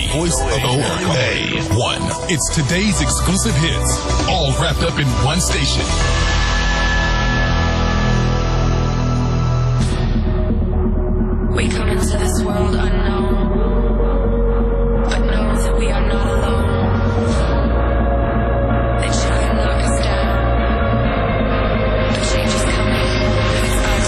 voice of OA. One. It's today's exclusive hits, all wrapped up in one station. We come into this world unknown, but know that we are not alone. They try and knock us down, but change is coming, it's our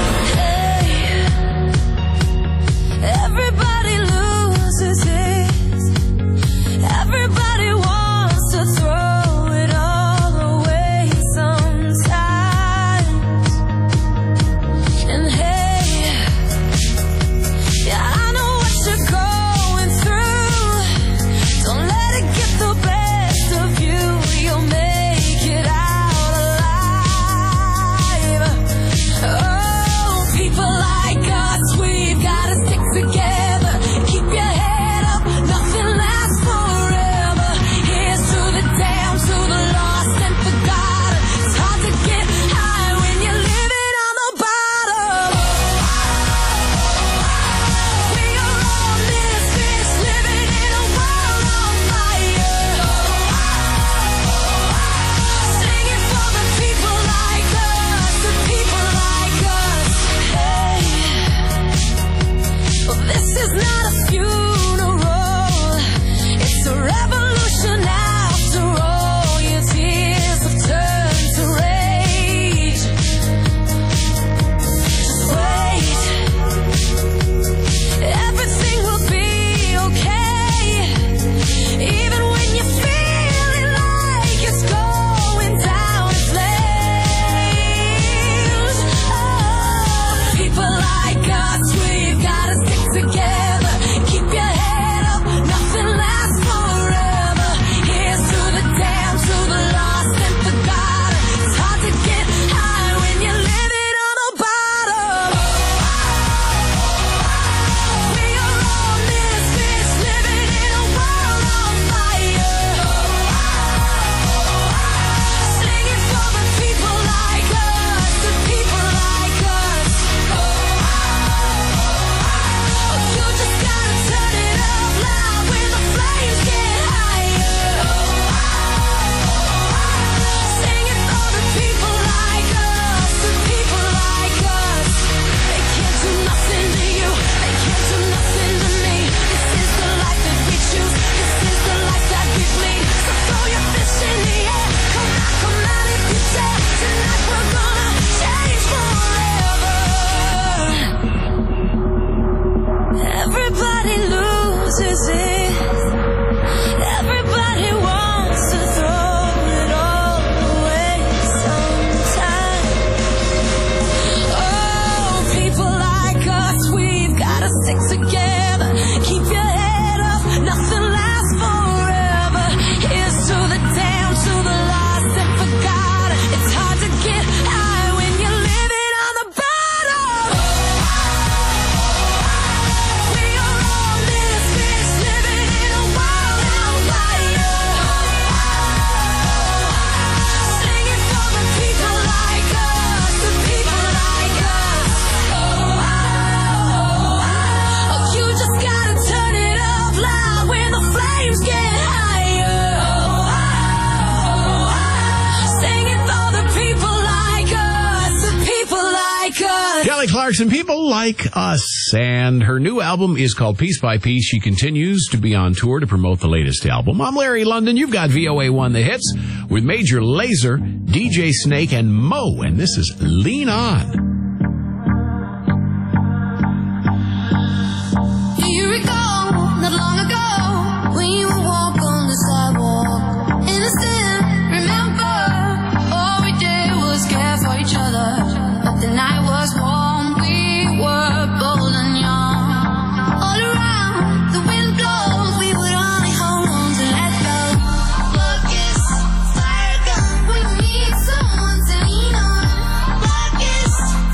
turn now. Hey, everybody loses it. Everybody wants to throw it all away sometimes. And hey, yeah, I know what you're going through. Don't let it get the best of you. You'll make it out alive. Oh, people like us, we've gotta stick together. Keep your head up, nothing lasts forever. Here's to the damned, to the lost and forgotten. It's hard to get high when you're living on the bottom. We are all misfits living in a world on fire. Singing for the people like us, the people like us. Hey, well, this is not a funeral, it's a revolution after all. Your tears have turned to rage. Just wait, everything will be okay. Even when you're feeling like it's going down in flames. Oh, people like us, we've gotta stick together. Keep your head up, nothing lasts forever. Here's to the damned, to the lost and forgotten. It's hard to get high when you're living on the bottom. We are all misfits living in a world on fire. Singing for the people like us, the people like us. You just gotta turn it up loud when the flames get higher. Singing for the people like us, the people like us. They can't do nothing to you, they can't do nothing to me. This is the life that we choose, this is the life that we bleed. So throw your fists in the air, come out if you dare. Tonight we're gonna change forever. Everybody loses it. Everybody wants to throw it all away sometime. Oh, people like us, we've gotta stick together. Keep your head up, nothing lasts forever. Here's to the damned, to the lost and forgotten. It's hard to get high when you're living on the bottom. We are all misfits living in a world on fire. Singing for the people like us, the people like us. Oh, you just gotta turn it up loud when the flames get higher. Singing for the people like us, the people like us. Kelly Clarkson, people like us. And her new album is called Piece by Piece. She continues to be on tour to promote the latest album. I'm Larry London. You've got VOA1 The Hits with Major Lazer, DJ Snake, and Mo. And this is Lean On. Do you recall not long ago when you would walk on the sidewalk? Innocent, remember, all we did was care for each other. But the night was warm, we were bold and young. All around, the wind blows, we would only hold on to let go. Focus, fire gun, we need someone to lean on. Focus,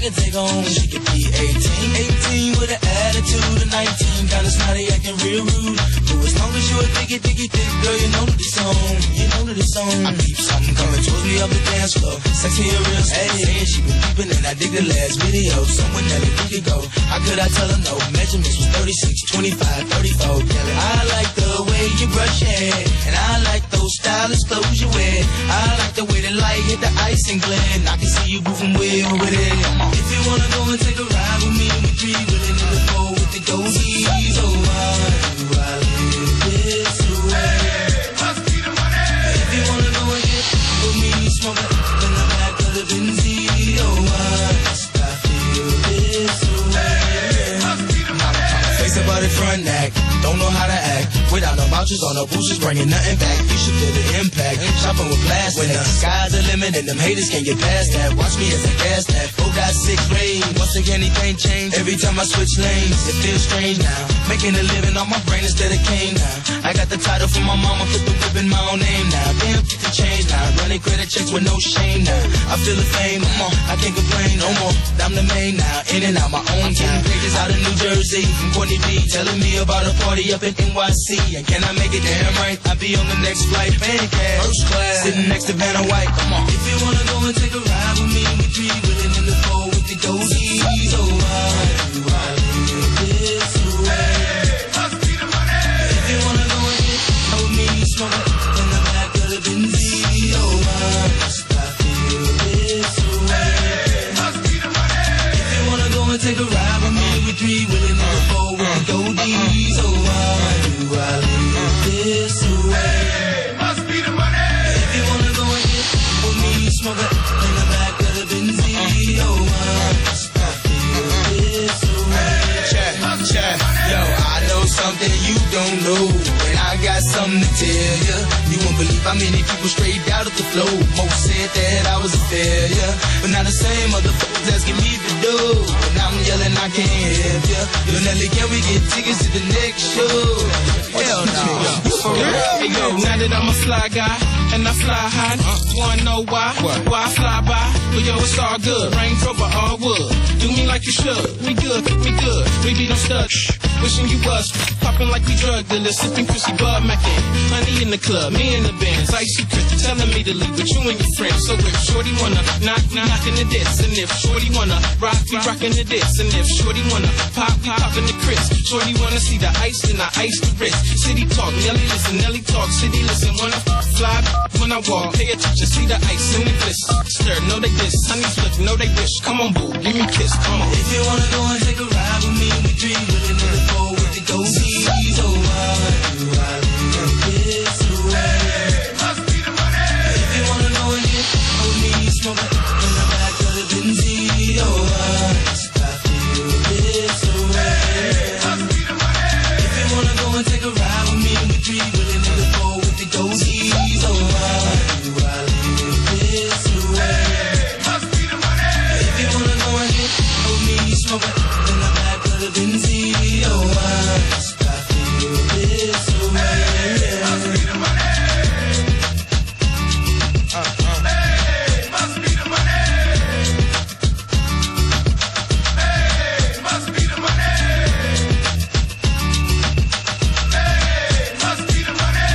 could take her home, she could be 18. 18 with an attitude of 19, kinda snotty, acting real rude. But as long as you a diggy thick, girl, you know that it's on. You know that it's on. I peep something coming towards me up the dance floor. Sexy and real, saying she been peeping and I dig the last video. Someone Nelly, we could go. How could I tell her no? Measurements was 36, 25, 34. Yelling, I like the way you brush your hair, and I like those stylish clothes you wear. I like the way the light hit the ice and glint. I can see you moving way over there. If you wanna go and take a ride with me, we three willing in the four with the goldies. Oh, why do I live this way? Must be the money. If you wanna go and get with me, smoke it in the back of the Benzie. Oh, why must I feel this way? Must be the money. Face about it front neck, don't know how to act. Without no vouchers on no boosters, bringing nothing back. You should feel the impact. Shopping with plastic. When the sky's the limit and them haters can't get past that. Watch me as I gas that. 4.6 range. Once again, anything change. Every time I switch lanes, it feels strange now. Making a living on my brain instead of cane now. I got the title from my mama, put the whip in my own name now. Damn, get the change now. Running credit checks with no shame now. I feel the fame, come on, I can't complain no more. I'm the main now, in and out my own time. Pages out of New Jersey, from Courtney B, telling me about a party up in NYC. And can I make it damn right? I'll be on the next flight, paying cash, first class, sitting next to Vanna White. Come on. If you wanna go and take a ride with me, we three willing in the four with the goldies. Oh, why do I live this way? Must be the money. If you wanna go and get with me, smoke it in the back of the Benzie. Oh, why must I feel this way? Must be the money. If you wanna go and take a ride with me, we three willing in the four with the goldies. Oh, why do I live this way? Must be the money. If you wanna go and get with me, smoke it in the back of the Benzie. Oh, why must I feel this way? Check. Yo, I know something you don't know, and I got something to tell you. You won't believe how many people straight out of the flow. Most said that I was a failure, but now the same motherfuckers asking me to do. And I'm yelling, I can't help ya. Yo, Nelly, can we get tickets to the next show? Hell no. For real? Hey yo, now that I'm a fly guy and I fly high, wanna know why? Why I fly by? Well yo, it's all good. Range Rover, all wood. Do me like you should. We good, we good. We be no studs. Wishing you was popping like we drug dealers, sipping Chrissy Bud Mackin. Honey in the club, me in the bands, icy Chris telling me to leave with you and your friends. So if Shorty wanna knock, we knockin' the diss, and if Shorty wanna rock, we rockin' the diss, and if Shorty wanna pop, we poppin' the Chris. Shorty wanna see the ice, then I ice the wrist. City talk, Nelly listen, Nelly talk, city listen. When I fly, when I walk, pay attention, see the ice in the bliss. Stir, know they diss, honey flip, know they wish. Come on, boo, give me a kiss, come on. If you wanna go and take a ride with me, we three willing in the four with the goldies. Oh, why do I live this way? Must be the money. If you wanna go and get with me, smoke it in the back of the Benzie. Oh, why must I feel this way? Must be the money. If you wanna go and take a ride with me, we three willing in the four with the goldies. Oh, why do I live this way? Must be the money. If you wanna go and get with me, smoke it in the back of the Benzie. Oh, why must I feel this way? Must be the money. Hey, must be the money. Hey, must be the money. Hey, must be the money.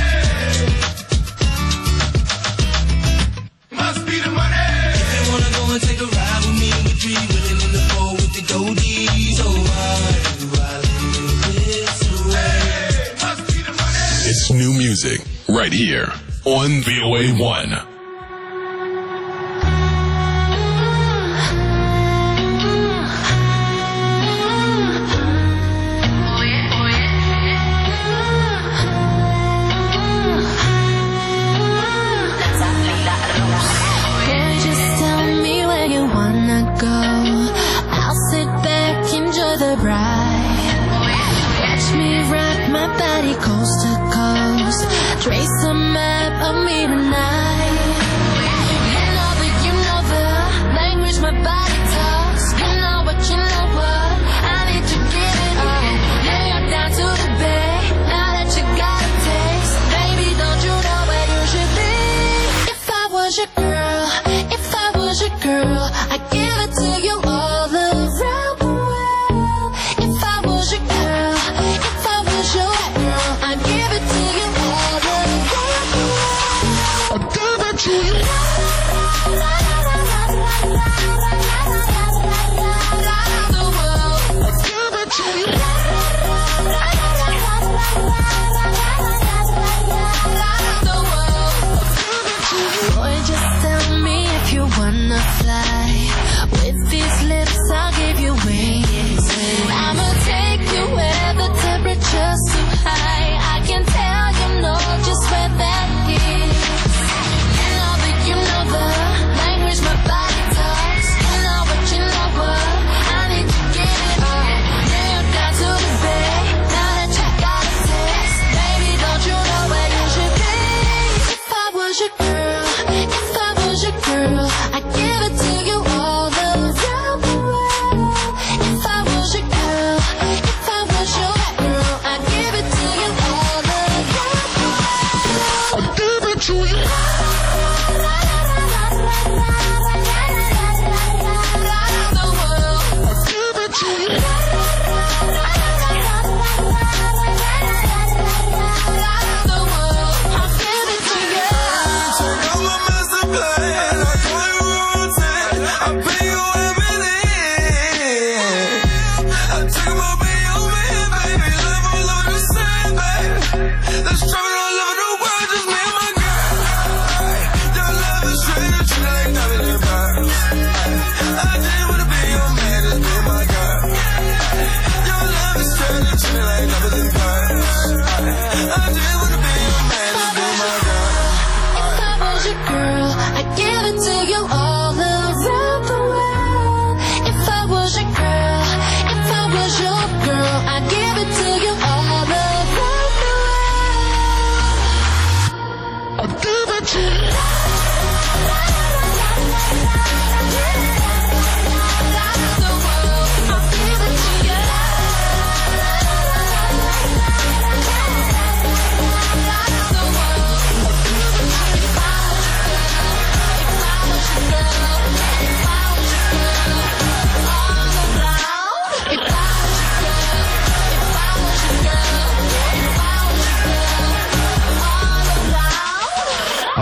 Must be the money. If you wanna go and take a ride with me, we three willing in the four with the goldies. Oh, why do I live this way? Must be the money. It's new music right here on VOA1. Boy, just tell me where you wanna go. I'll sit back, enjoy the ride. Watch me rock my body coast to coast. Trace a map of me tonight.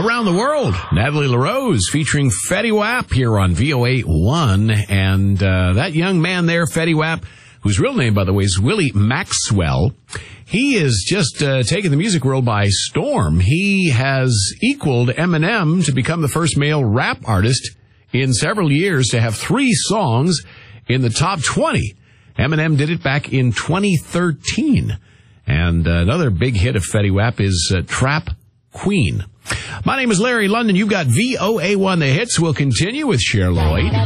Around the World, Natalie LaRose featuring Fetty Wap here on VOA1. And that young man there, Fetty Wap, whose real name, by the way, is Willie Maxwell, he is just taking the music world by storm. He has equaled Eminem to become the first male rap artist in several years to have 3 songs in the top 20. Eminem did it back in 2013. And another big hit of Fetty Wap is Trap Queen. My name is Larry London. You've got VOA1 The Hits. We'll continue with Cher Lloyd. Baby,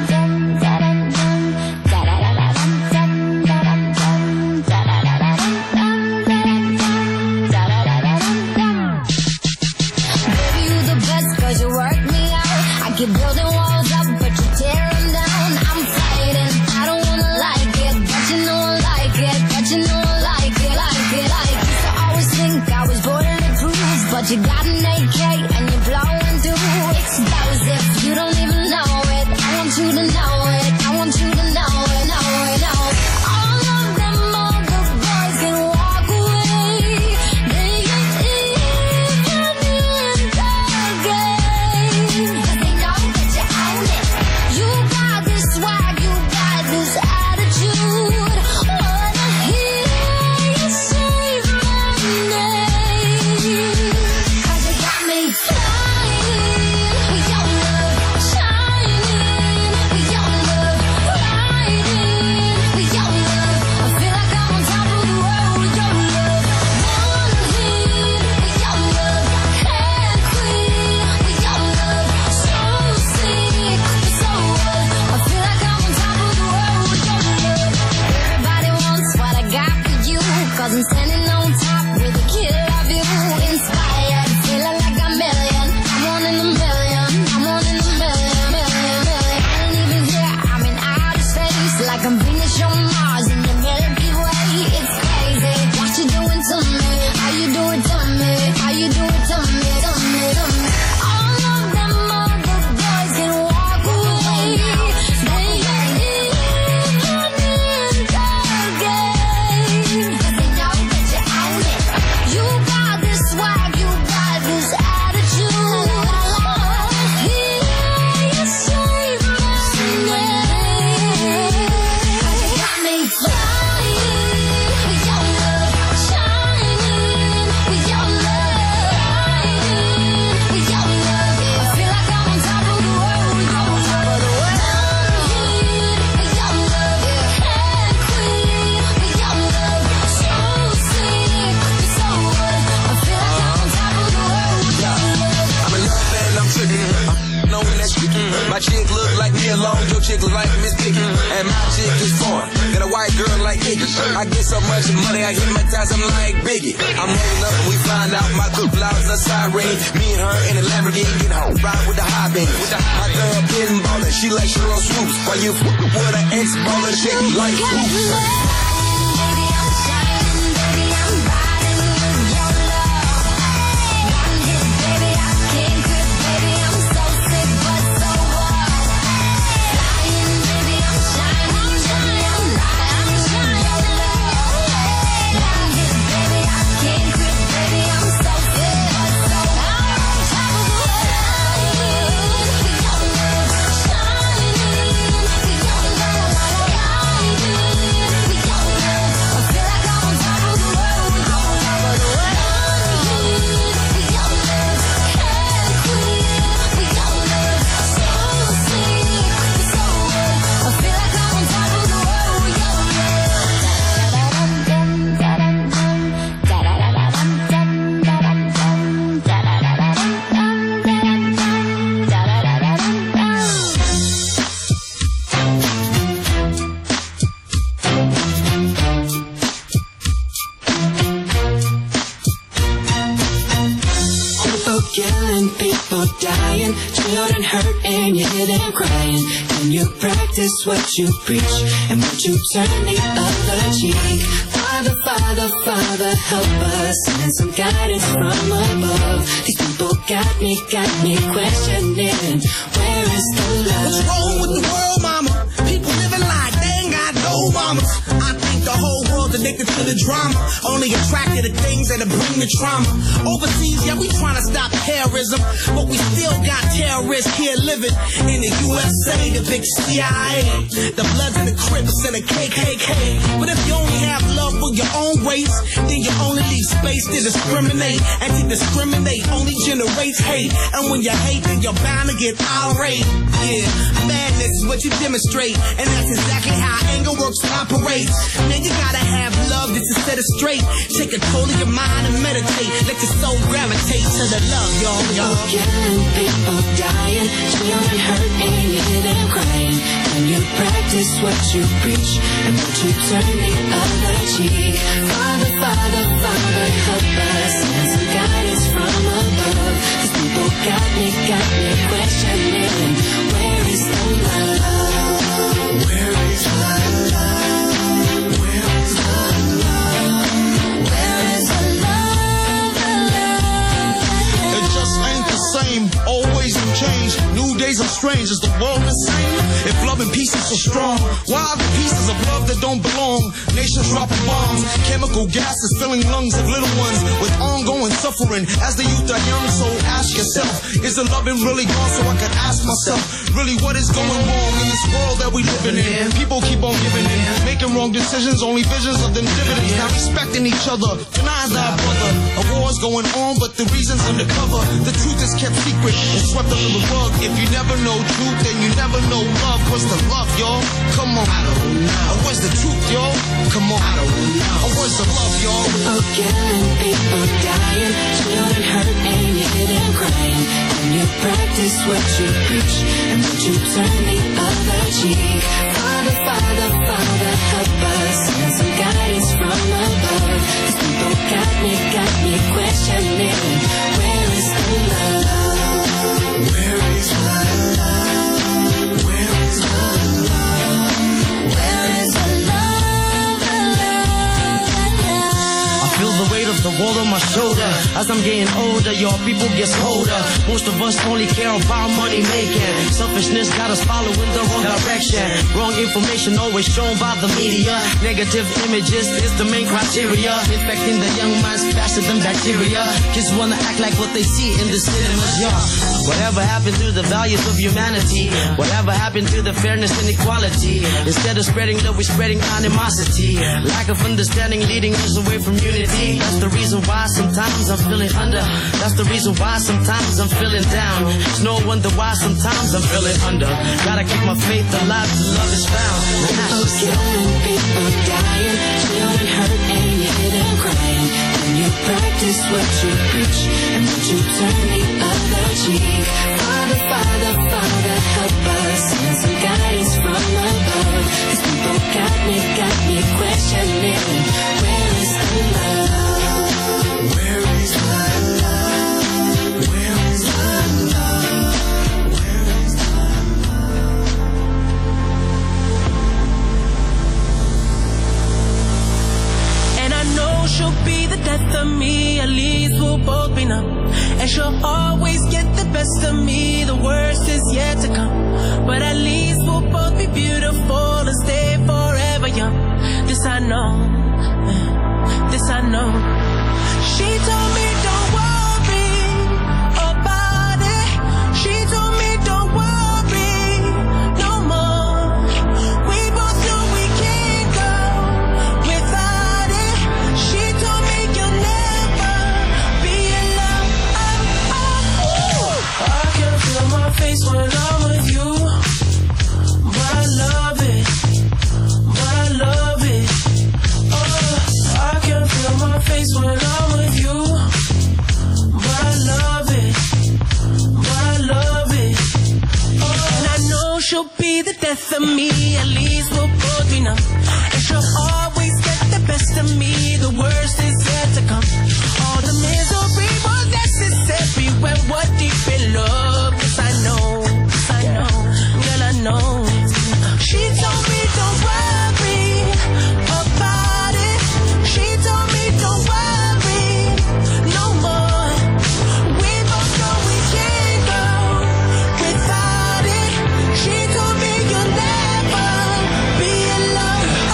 you the best 'cause you work me out. I keep building walls up, but you tear them down. I'm fighting. I don't wanna like it, but you know I like it. But you know I like it, like it, like it. Used to always think I was bulletproof, but you got an AK and you're blowing through explosive. You don't even know it. I want you to know it. I want you to know it, know it, know it. All of them other boys can walk away. They ain't even in the game. 'Cause they know that you own it. You got this swag, you got this attitude. Wanna hear you say my name. 'Cause you got me flying with your love, shining with your love, riding with your love. I feel like I'm on top of the world with your love. One hit with your love, head queen with your love. So sick, so what? I feel like I'm on top of the world with your love. Everybody wants what I got for you, 'cause I'm standing on top with a kid of you. Inspired, feeling like a million. I'm one in a million. I'm one in a million, million, million. I ain't even here, I'm in outer space. Like I'm Venus, you're Mars in the Milky Way. It's crazy what you doing to me. How you do it to me. How you do it to me, to me, to me. All of them other boys can walk away. They ain't even in the game. 'Cause they know that you own it. You got this swag, you got this attitude. Wanna hear you say my name. 'Cause you got me flying with your love, shining with your love, riding with your love. I feel like I'm on top of the world, I'm on top of the world. One hit with your love, head queen with your love. So sick, so what? I feel like I'm on top of the world with your love. I'm in love and I'm tripping. I'm knowing that tricky. My chick look like me alone, your chick look like Miss Piggy. And my chick is foreign. Got a white girl like Iggy. I get so much money, I hypnotize, I'm like Biggie. I'm rolling up and we find out my two flowers are siren. Me and her in a Lamborghini get home, ride with the high beam. My girl getting ballin', she like she on swoops. While you with an ex-baller chick like whoops. Baby, I'm shining, baby, I'm riding with your love. One hit, baby, I can't quit, baby, I'm so sick, but so what? Flying, baby, I'm shining, baby, I'm riding with your love. One hit, baby, I can't quit, baby, I'm so sick, but so what? I'm on top of the world with your love, shining with your love, riding with your love. I feel like I'm on top of the world, I'm on top of the world. With your love, head queen with your love. So sick, so what? I feel like I'm on top of the world with your People killing, people dying, children hurt and you hear them crying. Can you practice what you preach and would you turn the other cheek? Father, Father, Father, help us, send some guidance from above. These people got me questioning, where is the love? What's wrong with the world, mama? People living like they ain't got no mamas. I think the whole world addicted to the drama, only attracted to things that'll bring the trauma. Overseas, yeah, we trying to stop terrorism, but we still got terrorists here living in the USA, the big CIA, the Bloods and the Crips and the KKK. But if you only have love for your own race, then you only leave space to discriminate. And to discriminate only generates hate. And when you hate, then you're bound to get irate. Yeah, madness is what you demonstrate, and that's exactly how anger works and operates. Man, you gotta have love just to set it straight. Take control of your mind and meditate. Let your soul gravitate to the love, y'all. People killing, people dying, children hurt and you hear them crying. And you practice what you preach, and what you turn the other cheek. Father, Father, Father, help us, and some guidance from above. 'Cause people got me questioning, where is the love? Where is the love? Where is the love? Where is the love? It just ain't the same, always in change. New days are strange, is the world the same? If love and peace is so strong, why are the pieces of love that don't belong? Nations dropping bombs, chemical gases filling lungs of little ones with ongoing suffering. As the youth are young, so ask yourself, is the loving really gone? So I can ask myself, really what is going wrong in this world that we living in? People keep on giving in, making wrong decisions, only visions of them dividends. Not respecting each other, denying thy brother. A war's going on, but the reason's undercover. The truth is kept secret and swept under the rug. If you never know truth, then you never know love. What's the love, y'all? Come on, I don't know. What's the truth, y'all? Come on, I don't know. What's the love, y'all? People killing, people dying, children hurt and you hear them crying. And you practice what you preach, and what you turn the other cheek. Father, Father, Father, help us, and some guidance from above. 'Cause people got me questioning, where is the love? Where is the love? Where is the love? Where is the love? I feel the weight of the world on my shoulder. As I'm getting older, your people get colder. Most of us only care about money making. Selfishness got us following the wrong direction. Wrong information always shown by the media. Negative images is the main criteria. Infecting the young minds faster than bacteria. Kids wanna act like what they see in the cinemas, yeah. Whatever happened to the values of humanity? Whatever happened to the fairness and equality? Instead of spreading love, we're spreading animosity. Lack of understanding leading us away from unity. That's the reason why sometimes I'm feeling under. That's the reason why sometimes I'm feeling down. It's no wonder why sometimes I'm feeling under. Gotta keep my faith alive till love is found. People killing, people dying, children hurt and you hear them crying. And you practice what you preach, and what you turn the other cheek. Father, Father, Father, help us, and some guidance from above. 'Cause people got me questioning, where is the love? Where is the love? Where is the love? Where is the love? And I know she'll be the death of me, at least we'll both be numb. And she'll always get the best of me, the worst is yet to come. But at least we'll both be beautiful and stay forever young. This I know, this I know. She told me don't worry about it. She told me don't worry no more. We both know we can't go without it. She told me you'll never be alone. I can feel my face when I'm with you, but I love it, but I love it. I can feel my face when I'm with you, but I love it, but I love it. And I know she'll be the death of me, at least we'll both be numb. And she'll always get the best of me, the worst is yet to come. All the misery was necessary when we're deep in love. 'Cause I know, girl, I know. She told me don't worry about it. She told me don't worry no more. We both know we can't go without it. She told me you'll never be alone.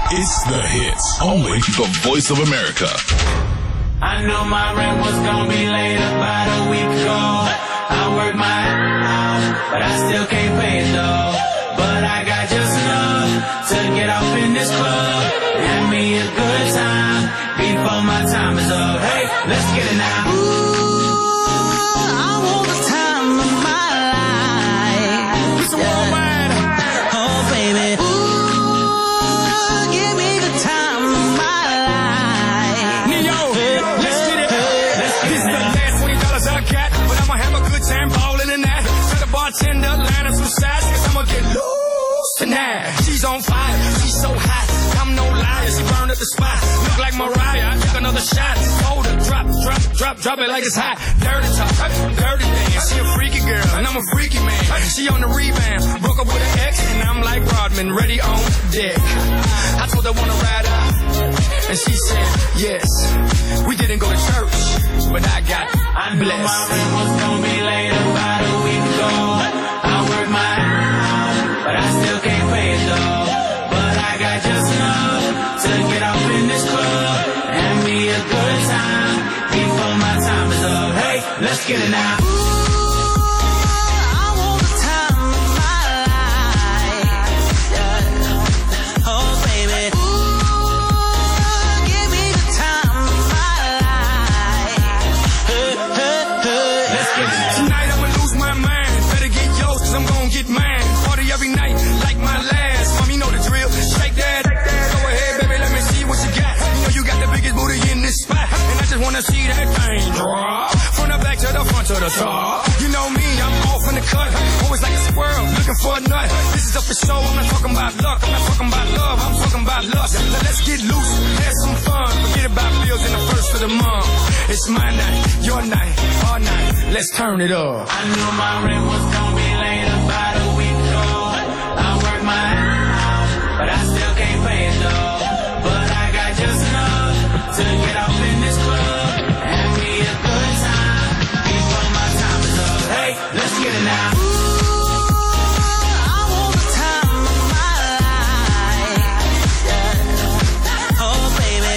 It's the hits. Only the Voice of America. I knew my rent was gonna be late about a week ago. I worked my ass off, but I still can't pay it though. But I got just enough to get off in this club. Have me a good time before my time is up. Hey, let's get it now. I want the time of my life. It's a worldwide. Oh, baby. Give me the time of my life. Neo, let's get it. This is the last $20 I got, but I'ma have a good time balling in that. Tell the bartender, line up some sides, cause I'ma get loose tonight. She's on fire, she's so hot. I'm no liar, she burned up the spot. Look like Mariah, I took another shot. Hold her, drop it like it's hot. Dirty talk, dirty dance. She a freaky girl, and I'm a freaky man. She on the rebound, broke up with an ex, and I'm like Rodman, ready on deck. I told her wanna ride out, and she said yes. We didn't go to church, but I got blessed. I knew my rent was gonna be late about a week ago. I worked my ass off, but I still can't pay it though. But I got just enough to get off in this club and me a good time before my time is up. Hey, let's get it now. I want the time of my life. Oh, baby. Give me the time of my life. Let's get it. Tonight I'ma lose my mind. Better get yours, cause I'm gonna get mine. Party every night, like my last. Mom, you know the drill. Shake that. Go ahead, baby, let me see what you got. You know you got the biggest booty in this spot. And I just wanna see that thing drop. From the back to the front to the top. You know me, I'm off in the cut. Always like a squirrel, looking for a nut. This is up for show, I'm not talking about luck. I'm not talking about love, I'm talking about lust. Now let's get loose, have some fun. Forget about bills in the first of the month. It's my night, your night, our night. Let's turn it up. I knew my rent was gonna be late about a week ago. I worked my ass off, but I still can't pay it though. But I got just enough to get off in this club and me a good time before my time is up. Hey, let's get it now. I want the time of my life. Oh, baby.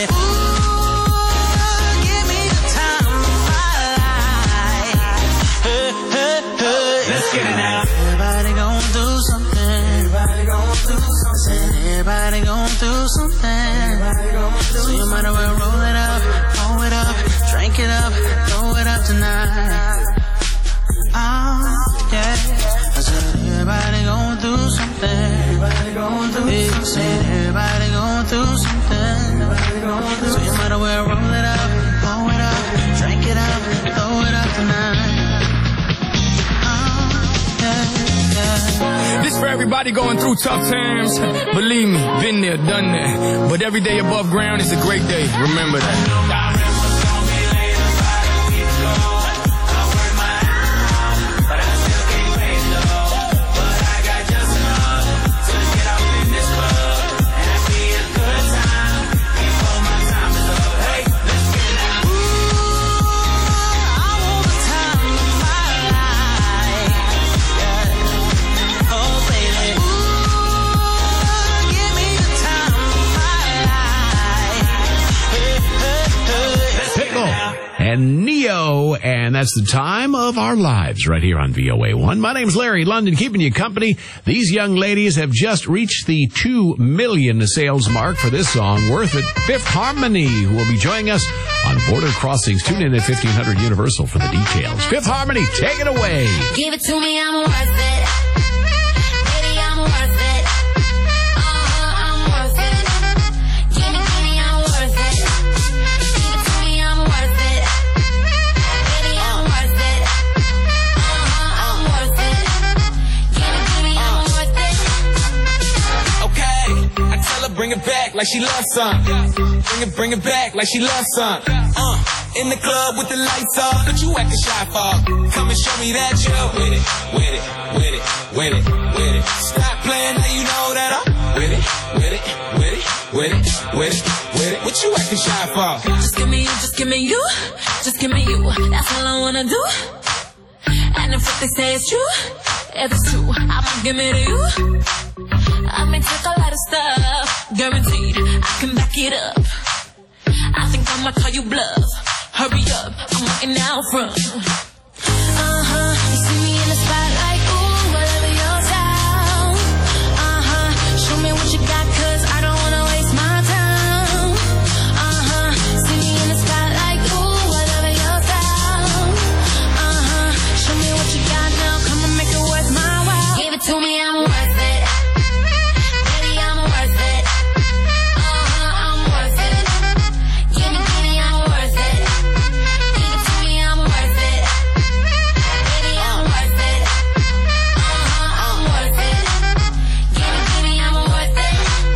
Give me the time of my life. Let's get it now. Everybody gon' do something. Everybody gon' do something. Everybody gon' do something. So you might as well roll it up, pour it up, drink it up, throw it up tonight. Oh, yeah. I said everybody gon' do something. Everybody gon' do something. Everybody gon' do something. So you might as well roll it up, pour it up, drink it up, throw it up tonight. This for everybody going through tough times. Believe me, been there, done that. But every day above ground is a great day. Remember that. And Neo, and that's the time of our lives right here on VOA1. My name's Larry London, keeping you company. These young ladies have just reached the 2 million sales mark for this song, Worth It. Fifth Harmony, who will be joining us on Border Crossings. Tune in at 1500 Universal for the details. Fifth Harmony, take it away. Give it to me, I'm worth it. Baby, I'm worth it. I'm worth it. Give me, I'm worth it. Give it to me, I'm worth it. Baby, I'm worth it. I'm worth it. Give me, I'm worth it. Okay, I tell her bring it back like she loves some. Bring it back like she loves some. In the club with the lights off, but you acting shy for. Come and show me that you're with it, with it, with it, with it, with it. Stop playing, now you know that I'm with it, with it, with it, with it, with it, with it. What you acting shy for? Just give me you, just give me you, just give me you. That's all I wanna do. And if what they say is true, if it's true, I'ma give it to you. I may take a lot of stuff, guaranteed. I can back it up. I think I might call you bluff. Hurry up, I'm walking out front. You see me in the spotlight, ooh, I love your style. Show me what you got, cause I don't wanna waste my time. See me in the spotlight, ooh, I love your style. Show me what you got now, come and make it worth my while. Give it to me, I'm worth it. Baby, I'm worth it. I'm worth it. Give me, I'm worth it. Give it to me, I'm worth it. Baby, I'm worth it. I'm worth it. Give me, I'm worth it.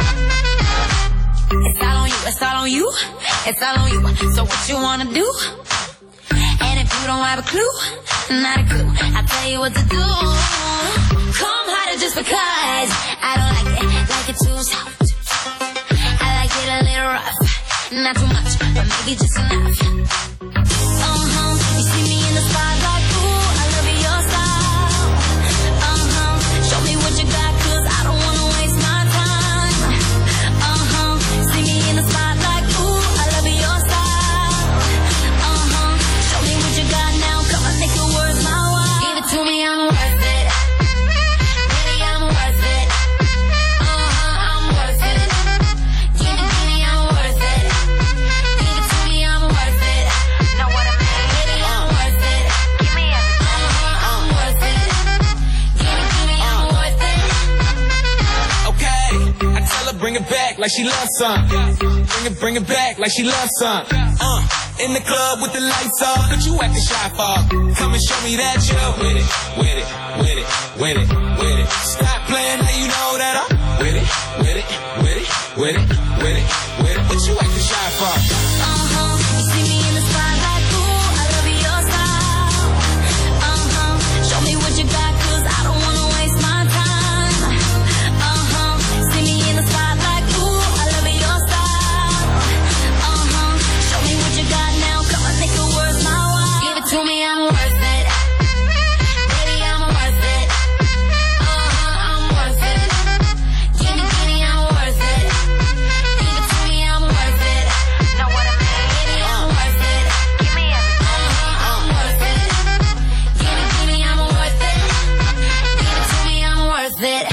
It's all on you, it's all on you. It's all on you. So what you wanna do? And if you don't have a clue, not a clue, I'll tell you what to do. Come harder just because I don't like it too soft. I like it a little rough, not too much, but maybe just enough. You see me in the spotlight, ooh, I love your style. Show me what you got, cause I don't wanna waste my time. See me in the spotlight, ooh, I love your style. Show me what you got now, come on, make it worth my while. Give it to me, I'm worth it. Baby, I'm worth it. I'm worth it. Give me, I'm worth it. Give it to me, I'm worth it. Know what I mean? Baby, I'm worth it. Give me everything. I'm worth it. Give me, I'm worth it. Okay, I tell her bring it back like she loves some. Bring it back like she loves some. In the club with the lights off, but you acting shy for. Come and show me that you're with it, with it, with it, with it, with it. Stop playing, now you know that I'm with it, with it, with it, with it, with it, with it. What you acting shy for? You see me in the spotlight, ooh, I love your style. Show me what you got, cause I don't wanna waste my time. See me in the spotlight, ooh, I love your style. Show me what you got now, come on, make it worth my while. Give it to me, I'm worth it. Baby, I'm worth it. I'm worth it. Give me, I'm worth it. Give it to me, I'm worth it. Know what I mean? Baby, I'm worth it. Give me everything. I'm worth it. Give me, I'm worth it. Give it to me, I'm worth it.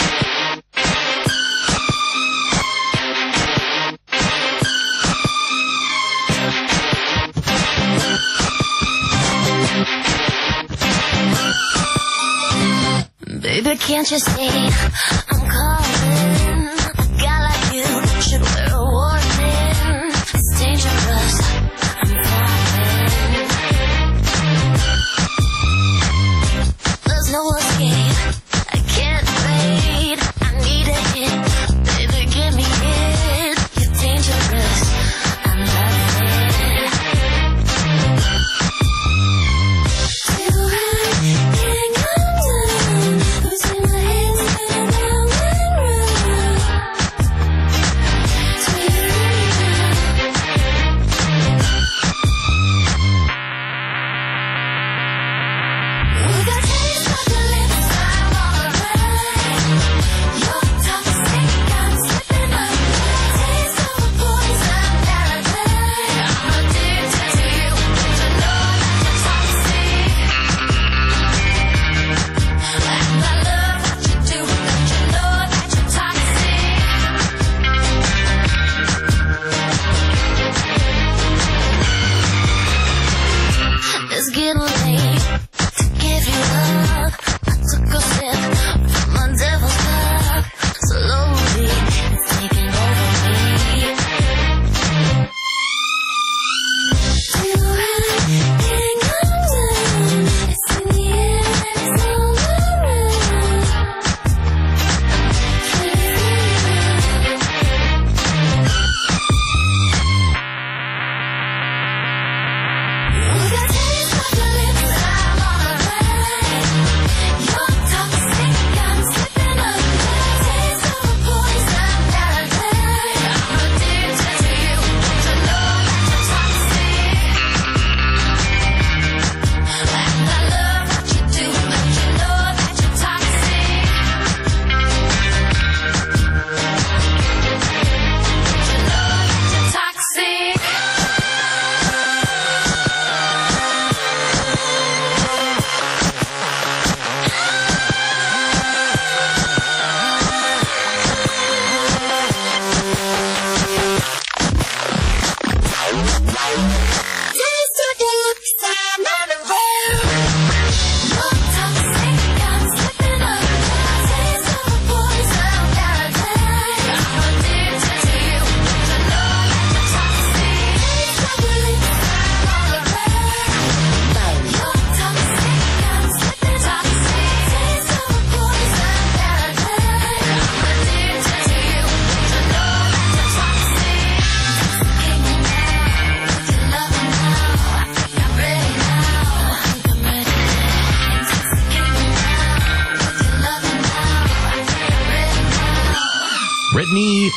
Baby, can't you see I'm calling? A guy like you should wear a warning. It's dangerous, I'm falling. There's no escape, I can't wait. I need a hit, baby, give me it. You're dangerous, I'm loving it. Too high, can't come down. Losing my head, spinning round.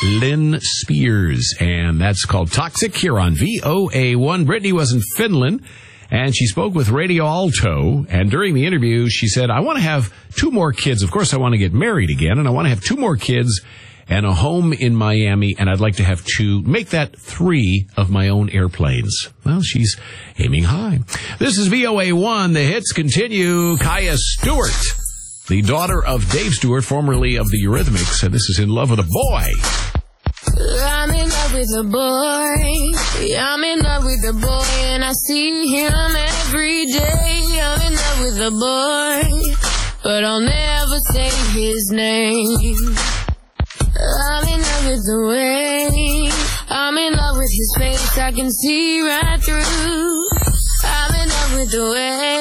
Lynn Spears, and that's called Toxic here on VOA1. Brittany was in Finland, and she spoke with Radio Alto, and during the interview, she said, I want to have 2 more kids. Of course, I want to get married again, and I want to have 2 more kids and a home in Miami, and I'd like to have 2, make that 3 of my own airplanes. Well, she's aiming high. This is VOA1. The hits continue. Kaya Stewart, the daughter of Dave Stewart, formerly of the Eurythmics, and this is In Love with a Boy. I'm in love with a boy. I'm in love with a boy, and I see him every day. I'm in love with a boy, but I'll never say his name. I'm in love with the way. I'm in love with his face. I can see right through. I'm in love with the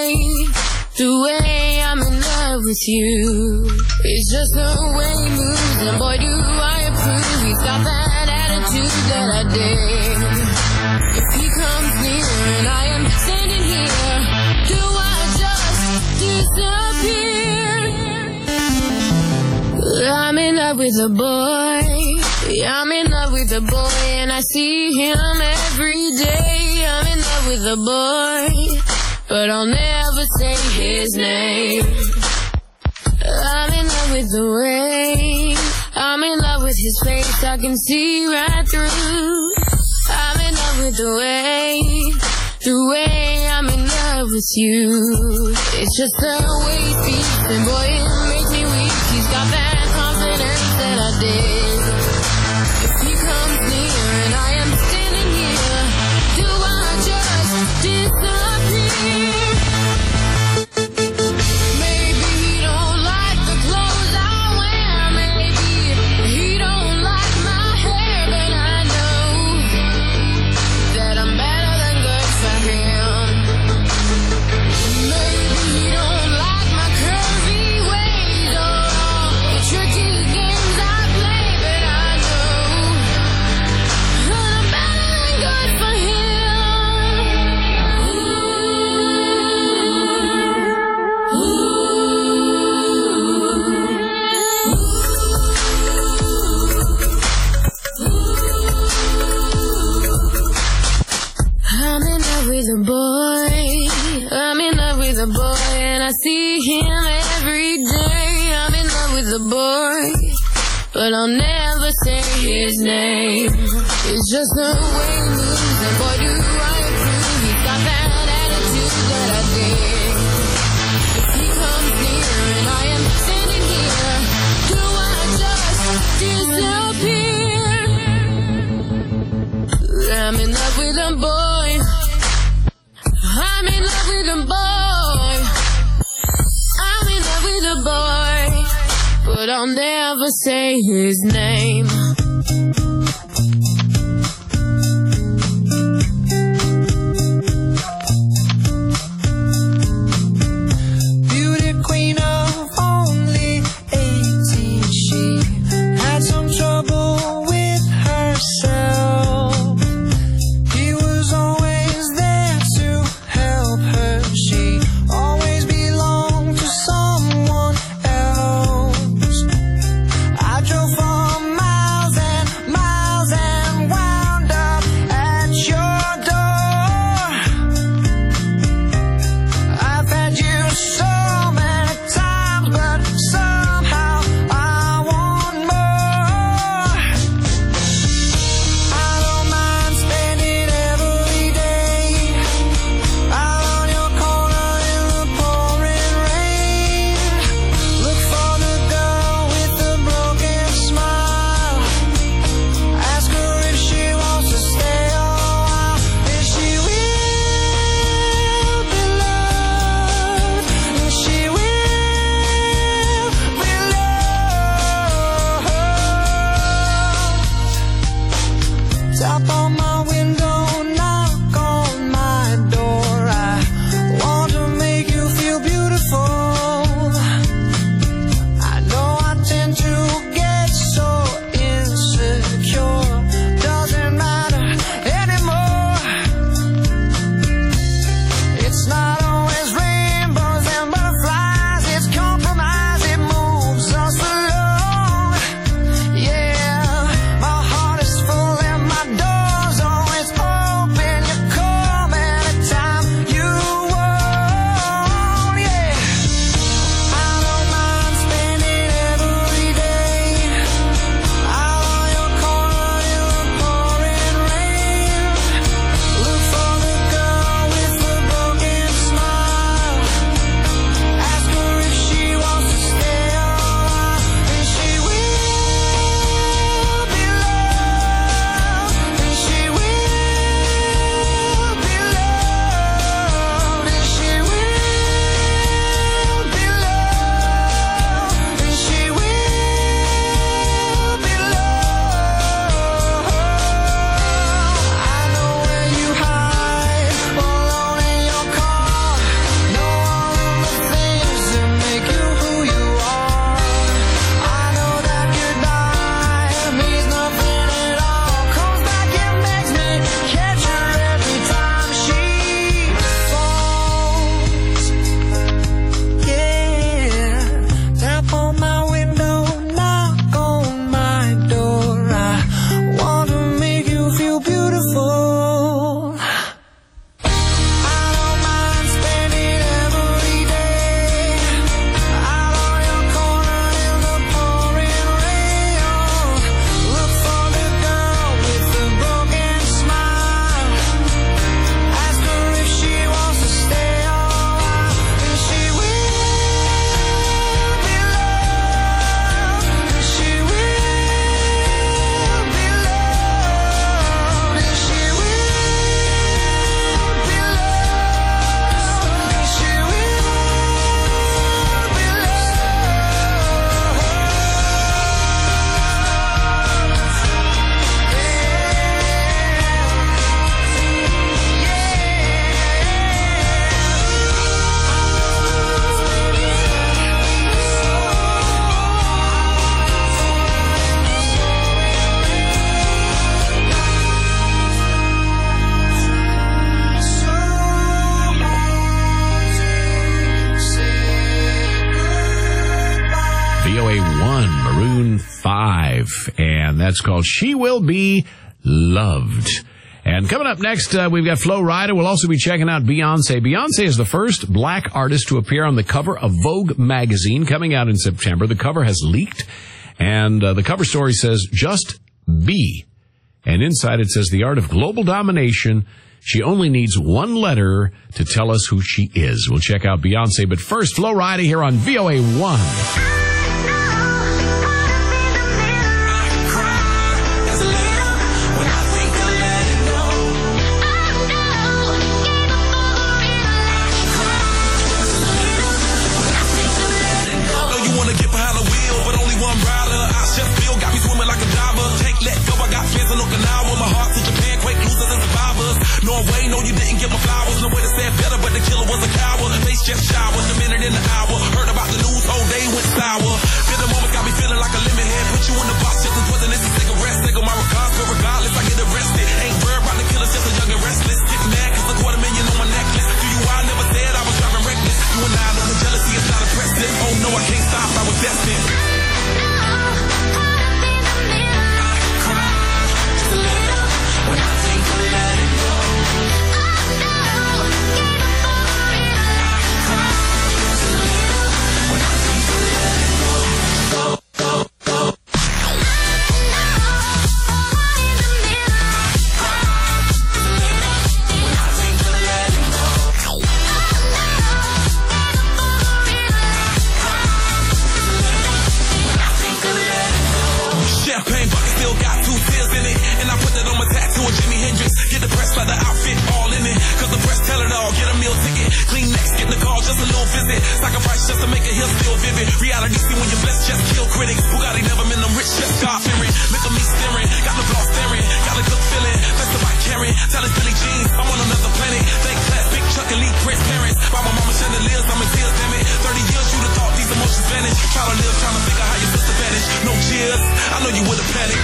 way I'm in love with you. It's just the way he moves, and boy do I approve. He's got that attitude that I dig. If he comes near and I am standing here, do I just disappear? I'm in love with a boy. I'm in love with a boy, and I see him every day. I'm in love with a boy, but I'll never say his name. I'm in love with the way. I'm in love with his face. I can see right through. I'm in love with the way I'm in love with you. It's just the way he speaks, and boy, it makes me weak. He's got that confidence that I dig. If he comes near and I am standing here, do I just disappear? Maybe he don't like the clothes I wear. Maybe he don't like my hair, but I know that I'm better than good for him. Maybe he don't like my curvy ways or all the tricky games I play, but I know that I'm better than good for him. I'm in love with a boy. I'm in love with a boy, and I see him every day. I'm in love with a boy, but I'll never say his name. It's just the way he moves, and boy do I approve. He's got that attitude that I dig. If he comes near and I am standing here, do I just disappear? I'm in love with a boy. I'm in love with a boy. I'm in love with a boy, but I'll never say his name. Beauty queen of only 18, she had some trouble with herself. He was always there to help her. She always belonged to someone else. I drove for miles and miles that's called She Will Be Loved. And coming up next, we've got Flo Rida. We'll also be checking out Beyonce. Beyonce is the first black artist to appear on the cover of Vogue magazine, coming out in September. The cover has leaked, and the cover story says, "Just Be." And inside it says, "The art of global domination. She only needs one letter to tell us who she is." We'll check out Beyonce. But first, Flo Rida here on VOA 1. Norway, no, you didn't get my flowers. No way to say it better, but the killer was a coward. Face just showered, a minute in the hour. Heard about the news, whole day went sour. Feel the moment got me feeling like a lemon head. Put you in the box just as poison as a cigarette. Take on my regards, but regardless, I get arrested. Ain't worried about the killers, just a young and restless. Get mad, cause $250,000 on my necklace. Do you I never said I was driving reckless. You and I know the jealousy is not impressive. Oh no, I can't stop, I was destined. Champagne bucket still got 2 tears in it, and I put that on my tattoo of Jimi Hendrix. Get the press leather outfit all in it, cause the press tell it all. Get a meal ticket, clean next, get the call, just a little visit. Sacrifice just to make it hill still vivid. Reality see when you're blessed, just kill critics. Bugatti never been them rich, just God fearing. Look at me staring, got the block staring, got a good feeling. That's about caring. Tell us Billie Jean, I'm on another planet. Thank class, big Chuck and Lee, Prince parents. By my mama chandeliers, I'm in tears, damn it. 30 years you'd have thought these emotions vanished. Try to live, trying to figure how your sister vanished. No cheers, I know you would have panicked.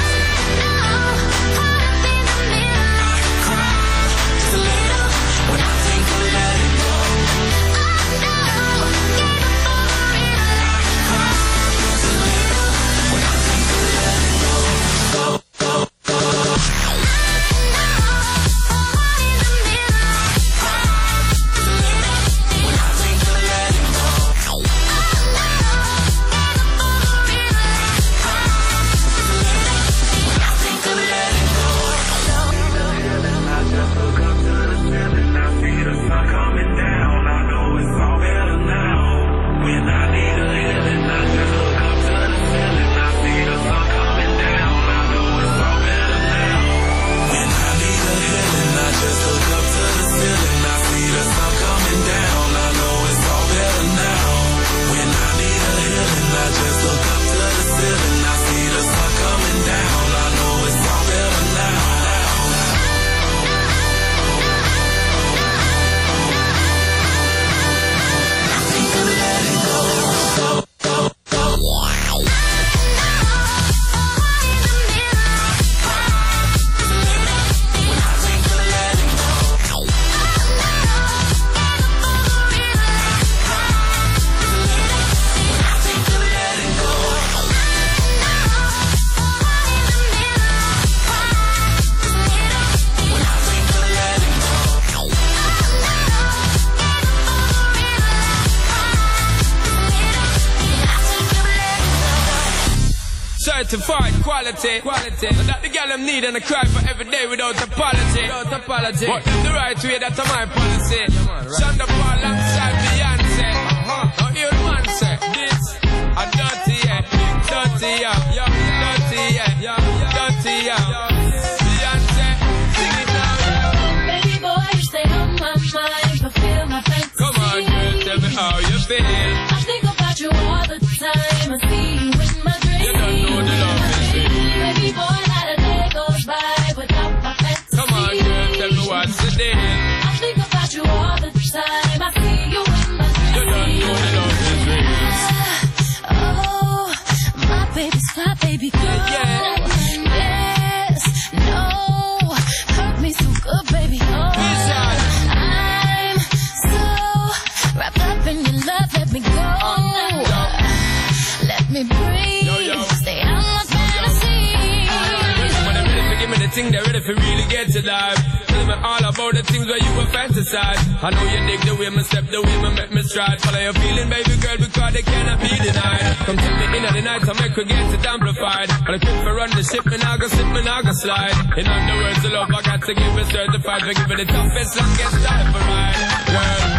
Certified quality. And that the girl them need and I cry for every day without apology. But the right way, that's my policy. Shonda Paul alongside Beyonce. Now hear the man say, this a dirty, big dirty, dirty, dirty, Beyonce, sing it now. Baby boy, you stay on my mind, fulfill my fantasy. Come on, girl, tell me how you feel. I think about you all the time. I see you in my dreams. You don't know the love is real. Baby boy, not a day goes by without my fantasy. Come on, girl, tell me what's the deal. I think about you all the time. I see you in my dreams. You don't know the love is real. Oh, my baby's fly, baby girl. Yeah. Yes, think they're ready for really get to life. Tell me all about the things where you were fantasize. I know you dig the way me step, the way me make me stride. Follow your feeling, baby girl, because they cannot be denied. Come take me in at the night, I make her get it amplified. But I quit for run the ship, and I go slip, and I go slide. In other words, the love I got to give it certified. For giving the toughest, longest time for ride. Girl,